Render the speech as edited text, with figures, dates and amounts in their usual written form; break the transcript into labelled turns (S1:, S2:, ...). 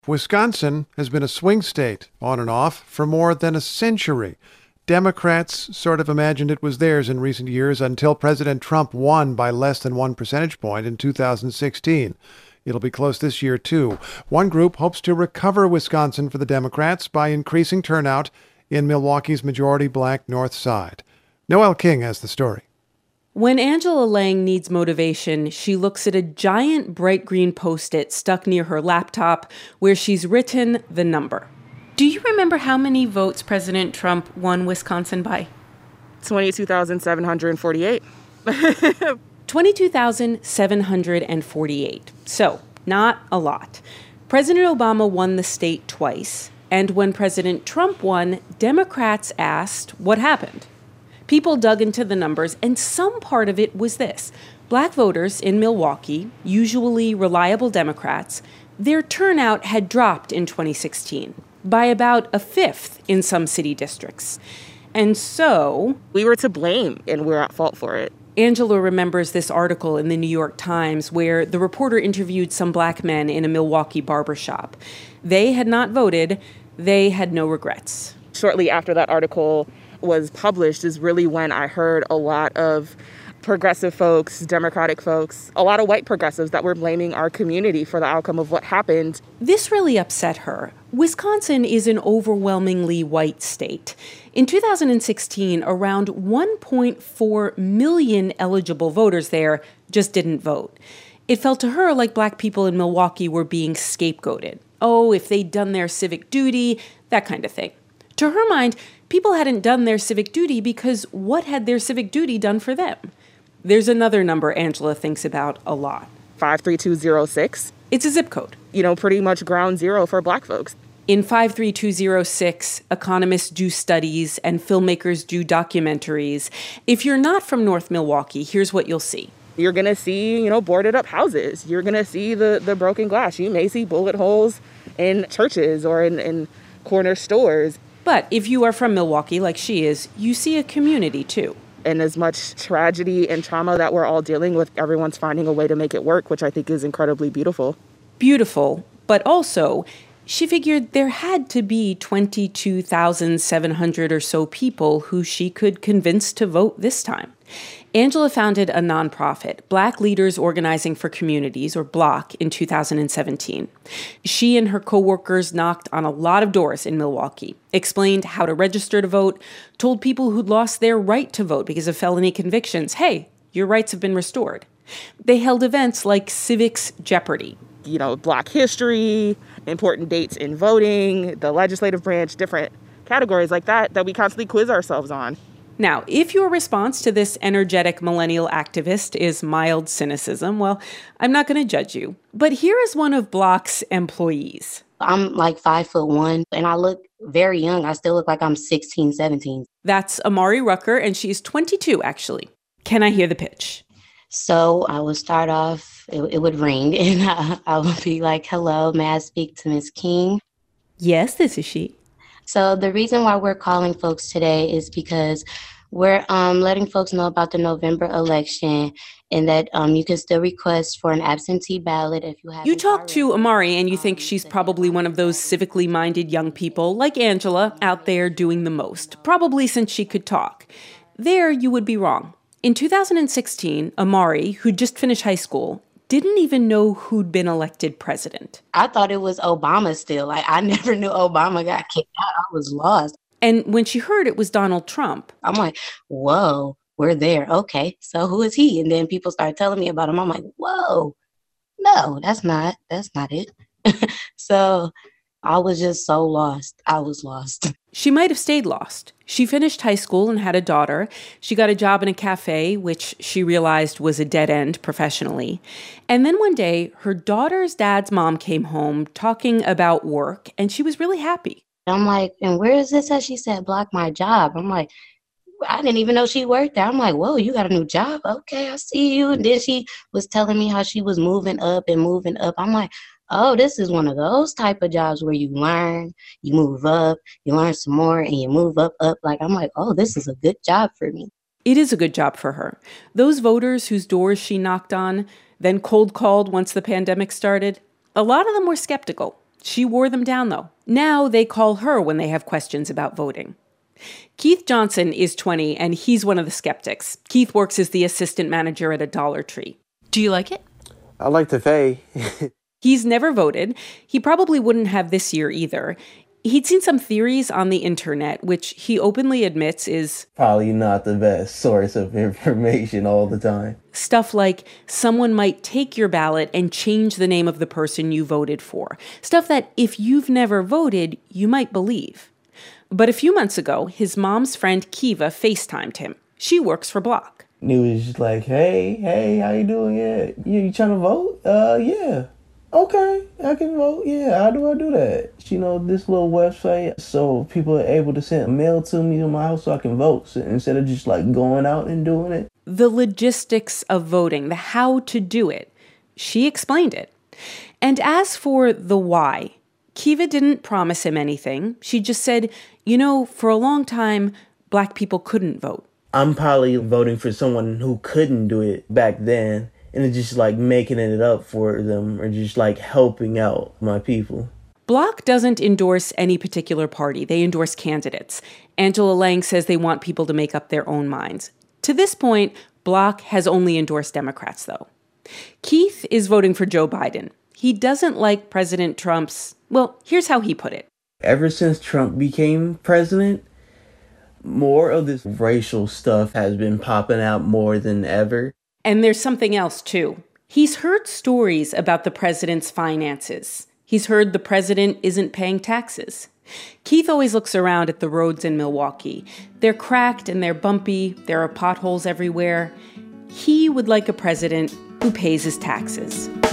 S1: Wisconsin has been a swing state, on and off, for more than a century. Democrats sort of imagined it was theirs in recent years until President Trump won by less than 1 percentage point in 2016. It'll be close this year, too. One group hopes to recover Wisconsin for the Democrats by increasing turnout in Milwaukee's majority black North Side. Noel King has the story.
S2: When Angela Lang needs motivation, she looks at a giant bright green Post-it stuck near her laptop where she's written the number. Do you remember how many votes President Trump won Wisconsin by?
S3: 22,748.
S2: 22,748. So, not a lot. President Obama won the state twice, and when President Trump won, Democrats asked what happened. People dug into the numbers, and some part of it was this. Black voters in Milwaukee, usually reliable Democrats, their turnout had dropped in 2016 by about a fifth in some city districts. And so
S3: we were to blame, and we're at fault for it.
S2: Angela remembers this article in the New York Times where the reporter interviewed some black men in a Milwaukee barbershop. They had not voted. They had no regrets.
S3: Shortly after that article was published is really when I heard a lot of progressive folks, Democratic folks, a lot of white progressives that were blaming our community for the outcome of what happened.
S2: This really upset her. Wisconsin is an overwhelmingly white state. In 2016, around 1.4 million eligible voters there just didn't vote. It felt to her like black people in Milwaukee were being scapegoated. Oh, if they'd done their civic duty, that kind of thing. To her mind, people hadn't done their civic duty because what had their civic duty done for them? There's another number Angela thinks about a lot.
S3: 53206.
S2: It's a zip code.
S3: Pretty much ground zero for black folks.
S2: In 53206, economists do studies and filmmakers do documentaries. If you're not from North Milwaukee, here's what you'll see.
S3: You're going to see, boarded up houses. You're going to see the broken glass. You may see bullet holes in churches or in corner stores.
S2: But if you are from Milwaukee, like she is, you see a community, too.
S3: And as much tragedy and trauma that we're all dealing with, everyone's finding a way to make it work, which I think is incredibly beautiful.
S2: Beautiful, but also, she figured there had to be 22,700 or so people who she could convince to vote this time. Angela founded a nonprofit, Black Leaders Organizing for Communities, or BLOC, in 2017. She and her coworkers knocked on a lot of doors in Milwaukee, explained how to register to vote, told people who'd lost their right to vote because of felony convictions, hey, your rights have been restored. They held events like Civics Jeopardy.
S3: Black history, important dates in voting, the legislative branch, different categories like that we constantly quiz ourselves on.
S2: Now, if your response to this energetic millennial activist is mild cynicism, well, I'm not going to judge you. But here is one of BLOC's employees.
S4: I'm like 5'1", and I look very young. I still look like I'm 16, 17.
S2: That's Amari Rucker, and she's 22, actually. Can I hear the pitch?
S4: So I would start off, it would ring, and I would be like, hello, may I speak to Ms. King?
S2: Yes, this is she.
S4: So the reason why we're calling folks today is because we're letting folks know about the November election and that you can still request for an absentee ballot if you have.
S2: You talk to Amari and you think she's probably one of those civically minded young people like Angela out there doing the most, probably since she could talk. There you would be wrong. In 2016, Amari, who'd just finished high school, didn't even know who'd been elected president.
S4: I thought it was Obama still. I never knew Obama got kicked out. I was lost.
S2: And when she heard it was Donald Trump,
S4: I'm like, whoa, we're there. Okay, so who is he? And then people started telling me about him. I'm like, whoa, no, that's not it. So I was just so lost. I was lost.
S2: She might have stayed lost. She finished high school and had a daughter. She got a job in a cafe, which she realized was a dead end professionally. And then one day, her daughter's dad's mom came home talking about work, and she was really happy.
S4: I'm like, and where is this at? She said, block my job. I'm like, I didn't even know she worked there. I'm like, whoa, you got a new job? Okay, I see you. And then she was telling me how she was moving up and moving up. I'm like, oh, this is one of those type of jobs where you learn, you move up, you learn some more, and you move up. Like, I'm like, oh, this is a good job for me.
S2: It is a good job for her. Those voters whose doors she knocked on, then cold called once the pandemic started, a lot of them were skeptical. She wore them down, though. Now they call her when they have questions about voting. Keith Johnson is 20, and he's one of the skeptics. Keith works as the assistant manager at a Dollar Tree. Do you like it?
S5: I like to pay.
S2: He's never voted. He probably wouldn't have this year either. He'd seen some theories on the internet, which he openly admits is
S5: probably not the best source of information all the time.
S2: Stuff like someone might take your ballot and change the name of the person you voted for. Stuff that if you've never voted, you might believe. But a few months ago, his mom's friend Kiva FaceTimed him. She works for Block.
S5: And he was just like, hey, how you doing? Yeah, you trying to vote? Yeah. Okay, I can vote. Yeah, how do I do that? You know, this little website, so people are able to send mail to me to my house so I can vote, so instead of just like going out and doing it.
S2: The logistics of voting, the how to do it. She explained it. And as for the why, Kiva didn't promise him anything. She just said, for a long time, Black people couldn't vote.
S5: I'm probably voting for someone who couldn't do it back then. And it's just like making it up for them or just like helping out my people.
S2: Block doesn't endorse any particular party. They endorse candidates. Angela Lang says they want people to make up their own minds. To this point, Block has only endorsed Democrats, though. Keith is voting for Joe Biden. He doesn't like President Trump's, here's how he put it.
S5: Ever since Trump became president, more of this racial stuff has been popping out more than ever.
S2: And there's something else, too. He's heard stories about the president's finances. He's heard the president isn't paying taxes. Keith always looks around at the roads in Milwaukee. They're cracked and they're bumpy. There are potholes everywhere. He would like a president who pays his taxes.